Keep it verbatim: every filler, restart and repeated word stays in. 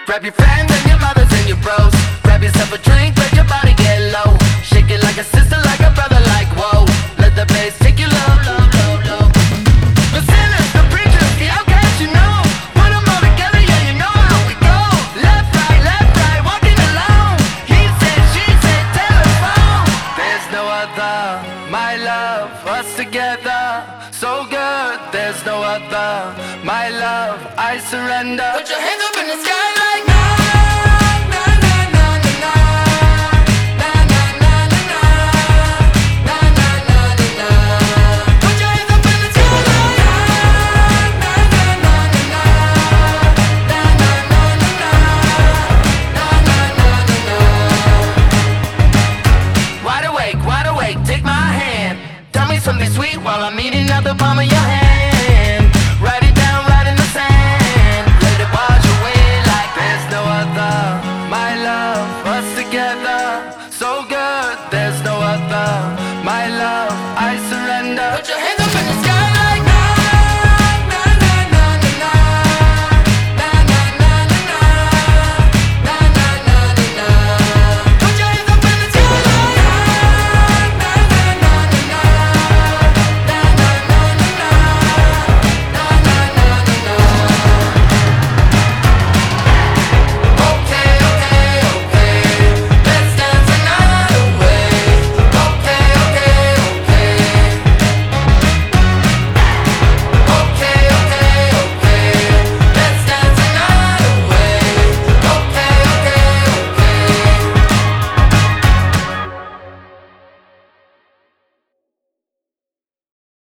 Grab your friends and your mothers and your bros. Grab yourself a drink, let your body get low. Shake it like a sister, like a brother, like whoa. Let the bass take you low, low, low, low. The sinners, the preachers, the outcasts, you know. Put 'em all together, yeah, you know how we go. Left, right, left, right, walking alone. He said, she said, telephone. There's no other, my love, us together. So good, there's no other, my love, I surrender. Put your hands up in the sky.